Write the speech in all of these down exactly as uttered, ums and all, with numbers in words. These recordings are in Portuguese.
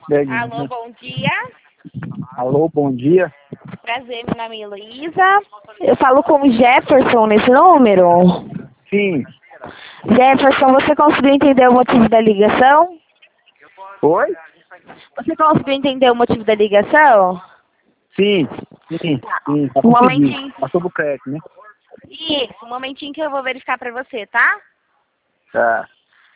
Alô, bom dia. Alô, bom dia. Prazer, meu nome é Heloísa. Eu falo com o Jefferson nesse número. Sim. Jefferson, você conseguiu entender o motivo da ligação? Oi? Você conseguiu entender o motivo da ligação? Sim, sim, sim. Tá Um conseguindo. momentinho. Passou pro crédito, né? Isso, um momentinho que eu vou verificar pra você, tá? Tá.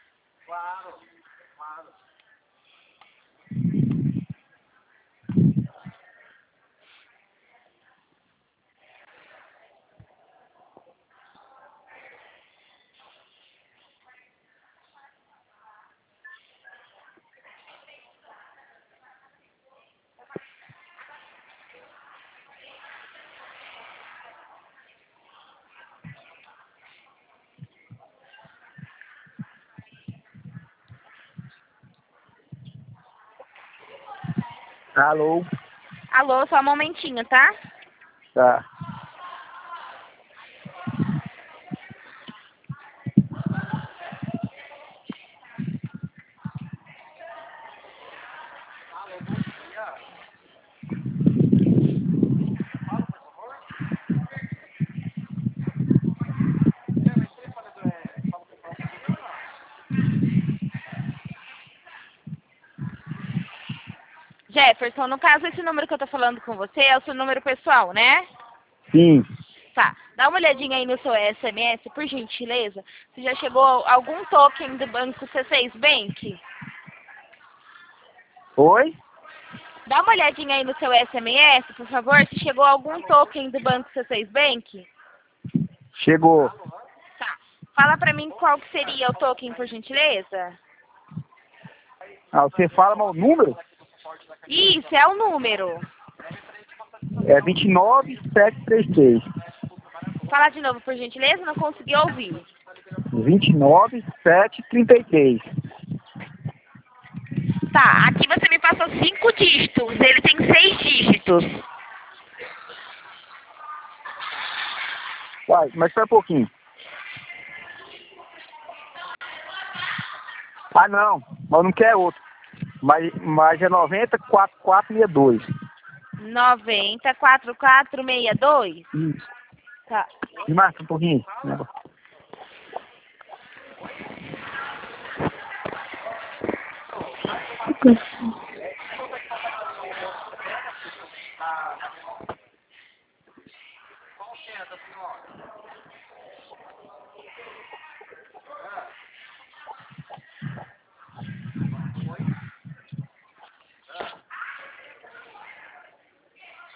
Alô? Alô, só um momentinho, tá? Tá. Jefferson, no caso, esse número que eu tô falando com você é o seu número pessoal, né? Sim. Tá, dá uma olhadinha aí no seu S M S, por gentileza. Se já chegou algum token do banco C seis Bank? Oi? Dá uma olhadinha aí no seu S M S, por favor, se chegou algum token do banco C seis Bank. Chegou. Tá, fala pra mim qual que seria o token, por gentileza. Ah, você fala mal o número? Isso, é o número. É vinte e nove, sete três três. Fala de novo, por gentileza, não consegui ouvir. vinte e nove, sete trinta e três. Tá, aqui você me passou cinco dígitos, ele tem seis dígitos. Vai, mas espera um pouquinho. Ah, não. Mas não quer outro. Mas, mas é noventa, quarenta e quatro, sessenta e dois. noventa, quarenta e quatro, sessenta e dois. Isso. Tá. E mais um pouquinho.